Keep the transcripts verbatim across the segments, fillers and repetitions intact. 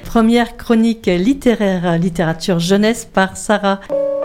première chronique littéraire, littérature jeunesse par Sarah.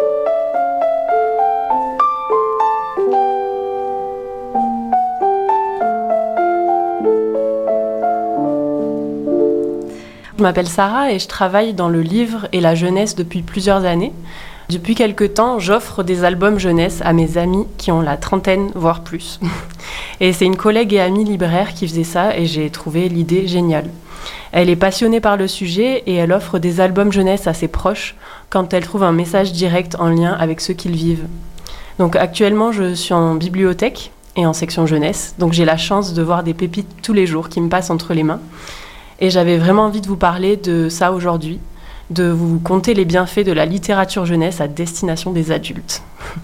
Je m'appelle Sarah et je travaille dans le livre et la jeunesse depuis plusieurs années. Depuis quelque temps, j'offre des albums jeunesse à mes amis qui ont la trentaine, voire plus. Et c'est une collègue et amie libraire qui faisait ça et j'ai trouvé l'idée géniale. Elle est passionnée par le sujet et elle offre des albums jeunesse à ses proches quand elle trouve un message direct en lien avec ceux qu'ils vivent. Donc actuellement, je suis en bibliothèque et en section jeunesse, donc j'ai la chance de voir des pépites tous les jours qui me passent entre les mains. Et j'avais vraiment envie de vous parler de ça aujourd'hui, de vous conter les bienfaits de la littérature jeunesse à destination des adultes.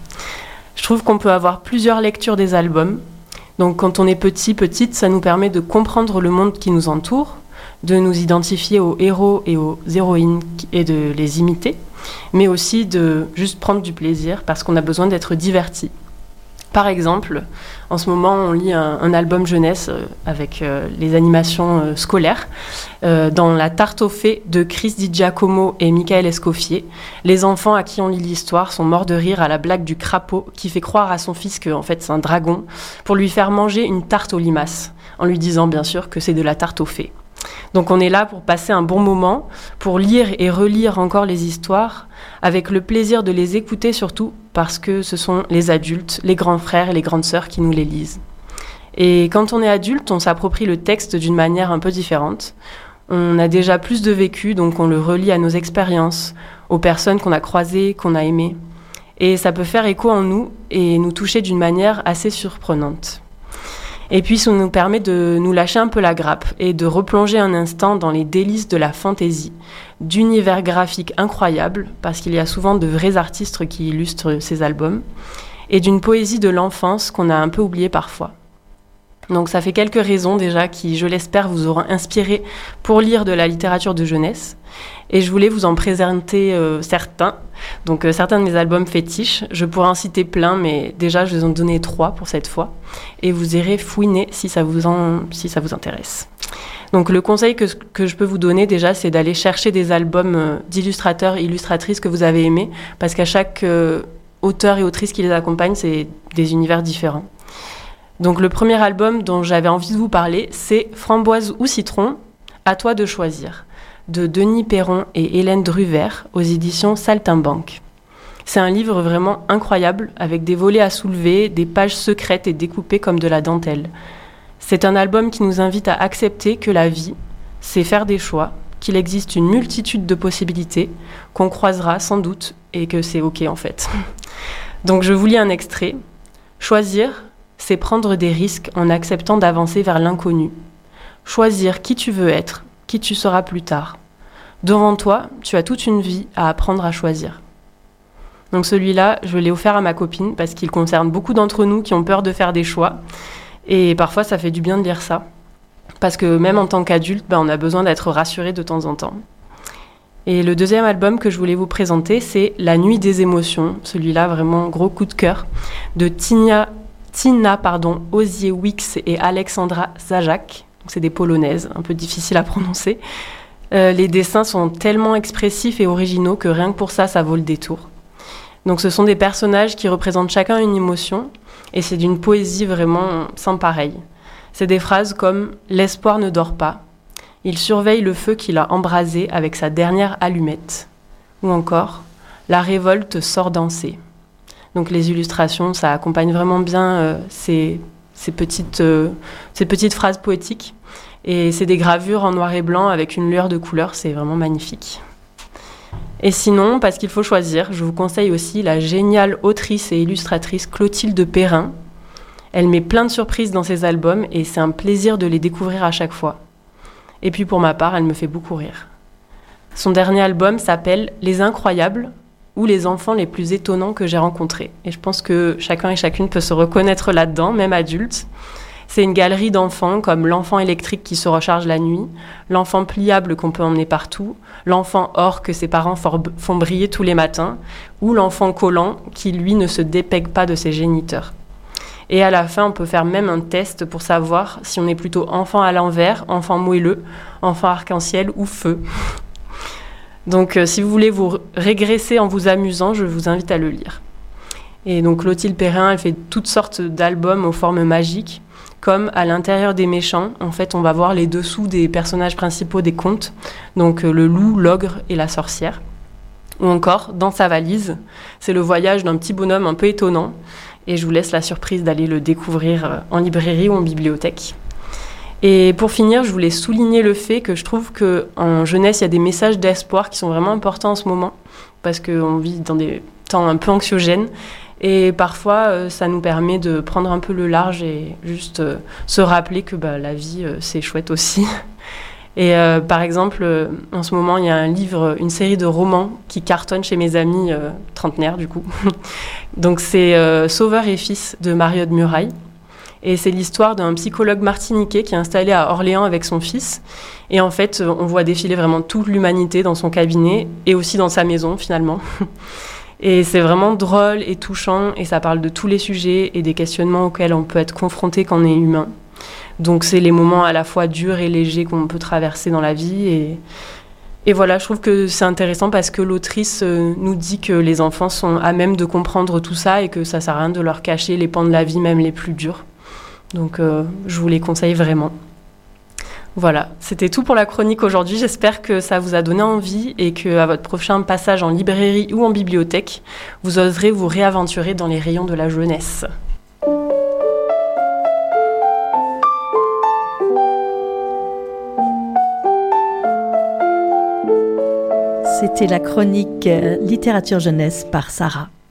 Je trouve qu'on peut avoir plusieurs lectures des albums. Donc quand on est petit, petite, ça nous permet de comprendre le monde qui nous entoure, de nous identifier aux héros et aux héroïnes et de les imiter, mais aussi de juste prendre du plaisir parce qu'on a besoin d'être diverti. Par exemple, en ce moment, on lit un, un album jeunesse euh, avec euh, les animations euh, scolaires. Euh, dans La Tarte aux Fées de Chris Di Giacomo et Michael Escoffier, les enfants à qui on lit l'histoire sont morts de rire à la blague du crapaud qui fait croire à son fils que en fait, c'est un dragon pour lui faire manger une tarte aux limaces, en lui disant bien sûr que c'est de la tarte aux fées. Donc on est là pour passer un bon moment, pour lire et relire encore les histoires, avec le plaisir de les écouter surtout parce que ce sont les adultes, les grands frères et les grandes sœurs qui nous les lisent. Et quand on est adulte, on s'approprie le texte d'une manière un peu différente. On a déjà plus de vécu, donc on le relie à nos expériences, aux personnes qu'on a croisées, qu'on a aimées. Et ça peut faire écho en nous et nous toucher d'une manière assez surprenante. Et puis ça nous permet de nous lâcher un peu la grappe et de replonger un instant dans les délices de la fantaisie, d'univers graphiques incroyables, parce qu'il y a souvent de vrais artistes qui illustrent ces albums, et d'une poésie de l'enfance qu'on a un peu oubliée parfois. Donc ça fait quelques raisons déjà qui, je l'espère, vous auront inspiré pour lire de la littérature de jeunesse. Et je voulais vous en présenter euh, certains. Donc euh, certains de mes albums fétiches. Je pourrais en citer plein, mais déjà je vais en donner trois pour cette fois. Et vous irez fouiner si ça vous, en, si ça vous intéresse. Donc le conseil que, que je peux vous donner déjà, c'est d'aller chercher des albums euh, d'illustrateurs et illustratrices que vous avez aimés. Parce qu'à chaque euh, auteur et autrice qui les accompagne, c'est des univers différents. Donc le premier album dont j'avais envie de vous parler, c'est Framboise ou Citron, à toi de choisir, de Denis Perron et Hélène Druver aux éditions Saltimbanque. C'est un livre vraiment incroyable, avec des volets à soulever, des pages secrètes et découpées comme de la dentelle. C'est un album qui nous invite à accepter que la vie, c'est faire des choix, qu'il existe une multitude de possibilités, qu'on croisera sans doute, et que c'est ok en fait. Donc je vous lis un extrait. Choisir, c'est prendre des risques en acceptant d'avancer vers l'inconnu. Choisir qui tu veux être, qui tu seras plus tard. Devant toi, tu as toute une vie à apprendre à choisir. Donc celui-là, je l'ai offert à ma copine parce qu'il concerne beaucoup d'entre nous qui ont peur de faire des choix. Et parfois, ça fait du bien de lire ça. Parce que même en tant qu'adulte, ben, on a besoin d'être rassuré de temps en temps. Et le deuxième album que je voulais vous présenter, c'est La Nuit des émotions. Celui-là, vraiment gros coup de cœur, de Tina Tina pardon, Osiewicz et Alexandra Zajac. Donc c'est des Polonaises, un peu difficiles à prononcer. Euh, les dessins sont tellement expressifs et originaux que rien que pour ça, ça vaut le détour. Donc ce sont des personnages qui représentent chacun une émotion et c'est d'une poésie vraiment sans pareil. C'est des phrases comme « L'espoir ne dort pas »,« Il surveille le feu qu'il a embrasé avec sa dernière allumette » ou encore « La révolte sort danser ». Donc les illustrations, ça accompagne vraiment bien euh, ces, ces, petites, euh, ces petites phrases poétiques. Et c'est des gravures en noir et blanc avec une lueur de couleur, c'est vraiment magnifique. Et sinon, parce qu'il faut choisir, je vous conseille aussi la géniale autrice et illustratrice Clotilde Perrin. Elle met plein de surprises dans ses albums et c'est un plaisir de les découvrir à chaque fois. Et puis pour ma part, elle me fait beaucoup rire. Son dernier album s'appelle Les Incroyables, ou les enfants les plus étonnants que j'ai rencontrés. Et je pense que chacun et chacune peut se reconnaître là-dedans, même adulte. C'est une galerie d'enfants comme l'enfant électrique qui se recharge la nuit, l'enfant pliable qu'on peut emmener partout, l'enfant or que ses parents font briller tous les matins, ou l'enfant collant qui, lui, ne se dépègue pas de ses géniteurs. Et à la fin, on peut faire même un test pour savoir si on est plutôt enfant à l'envers, enfant moelleux, enfant arc-en-ciel ou feu. Donc euh, si vous voulez vous régresser en vous amusant, je vous invite à le lire. Et donc Clotilde Perrin, elle fait toutes sortes d'albums aux formes magiques, comme À l'intérieur des méchants. En fait, on va voir les dessous des personnages principaux des contes, donc euh, le loup, l'ogre et la sorcière. Ou encore, Dans sa valise, c'est le voyage d'un petit bonhomme un peu étonnant. Et je vous laisse la surprise d'aller le découvrir en librairie ou en bibliothèque. Et pour finir, je voulais souligner le fait que je trouve qu'en jeunesse, il y a des messages d'espoir qui sont vraiment importants en ce moment, parce qu'on vit dans des temps un peu anxiogènes. Et parfois, euh, ça nous permet de prendre un peu le large et juste euh, se rappeler que bah, la vie, euh, c'est chouette aussi. Et euh, par exemple, euh, en ce moment, il y a un livre, une série de romans qui cartonnent chez mes amis euh, trentenaires, du coup. Donc c'est euh, Sauveur et fils de Mario de Muraille. Et c'est l'histoire d'un psychologue martiniquais qui est installé à Orléans avec son fils. Et en fait, on voit défiler vraiment toute l'humanité dans son cabinet et aussi dans sa maison, finalement. Et c'est vraiment drôle et touchant, et ça parle de tous les sujets et des questionnements auxquels on peut être confronté quand on est humain. Donc c'est les moments à la fois durs et légers qu'on peut traverser dans la vie. Et, et voilà, je trouve que c'est intéressant parce que l'autrice nous dit que les enfants sont à même de comprendre tout ça et que ça sert à rien de leur cacher les pans de la vie, même les plus durs. Donc euh, je vous les conseille vraiment. Voilà, c'était tout pour la chronique aujourd'hui. J'espère que ça vous a donné envie et qu'à votre prochain passage en librairie ou en bibliothèque, vous oserez vous réaventurer dans les rayons de la jeunesse. C'était la chronique Littérature Jeunesse par Sarah.